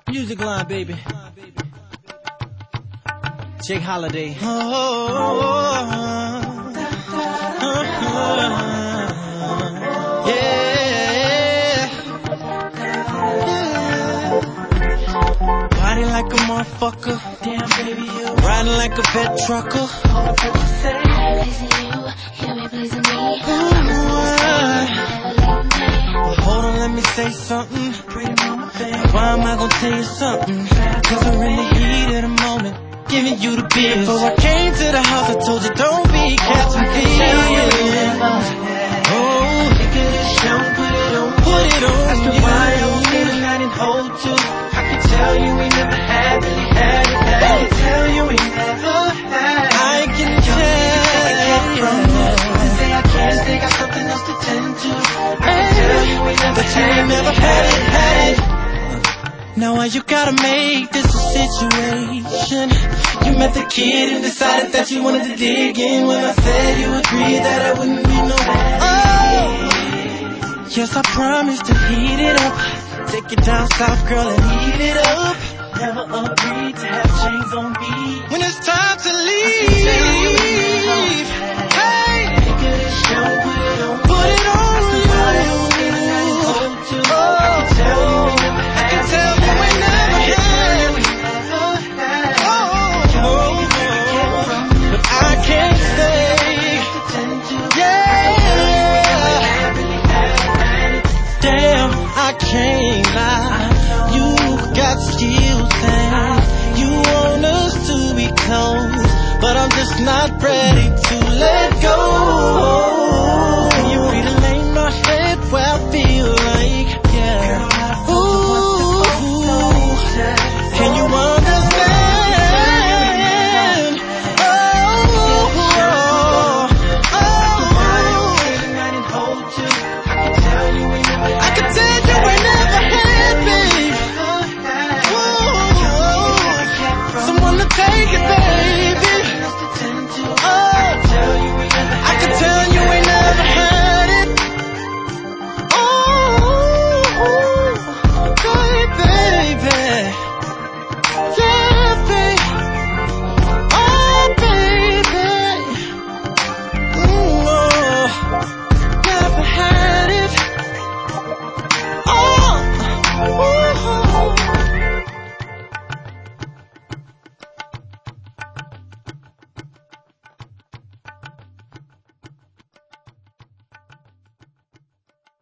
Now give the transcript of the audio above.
Music line, baby. Jake Holiday. Yeah. Body like a motherfucker. Damn, baby, you riding like a vet trucker. Pleasing you, hear me pleasing me. But hold on, let me say something. Why am I gonna tell you something? Cause we're in the heat of the moment, giving you the biz. Before I came to the house, I told you don't be catching feelings. Oh, look at this show, put it on. Ask me why I was feeling I didn't hold to. I can tell you we never had, really had it. I can tell you we never had. I can tell you say I can't, they got something else to tend to. I can tell you we never had it. Now why you gotta make this a situation? You met the kid and decided that you wanted to dig in. When I said you agreed that I wouldn't be no yes, I promised to heat it up. Take it down south, girl, and heat it up. Never agreed to have chains on me. When it's time to leave,